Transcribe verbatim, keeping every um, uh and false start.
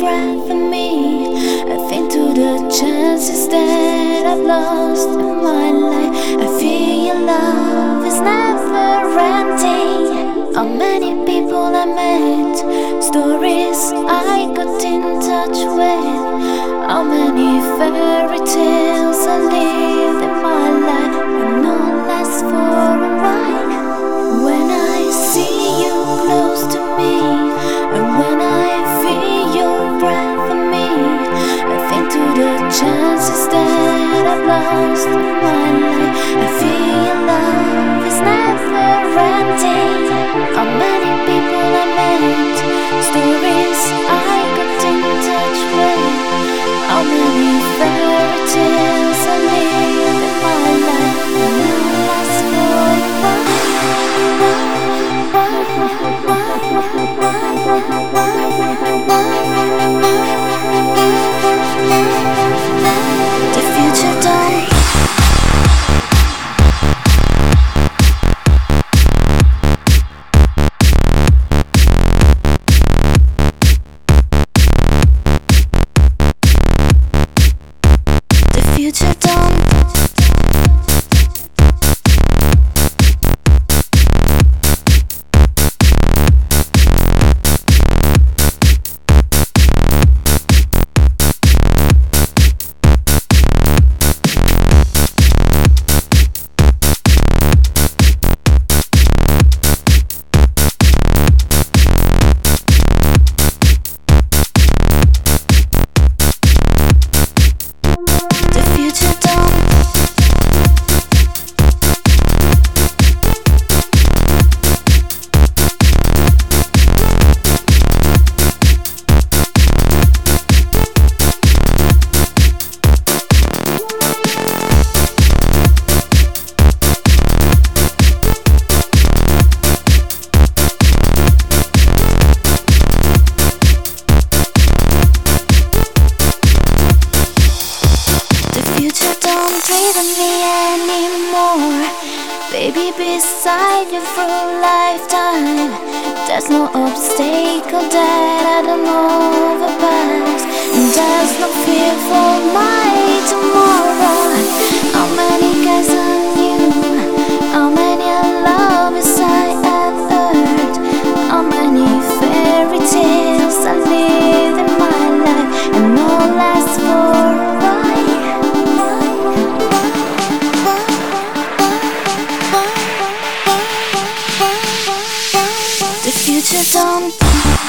breath in me. I think to the chances that I've lost in my life. I feel your love is never ending. How many people I met, stories I got in touch with. How many fairy tales I lived in my life, and no less for a while. When I see you close to me, and when I feel your breath in me, I think to the chances that I've lost in my life. I feel your love is never ending. How many people I met, stories I got in touch with. How many fairy tales I lived in my life, and now last for a while. The future don't. Future don't. Me anymore, baby, beside you through lifetime. There's no obstacle that I don't overpass, and there's no fear for my tomorrow. How many guys I knew, how many lovers I have heard, how many fairy tales I lived in my life, and no last for a while. The future don't.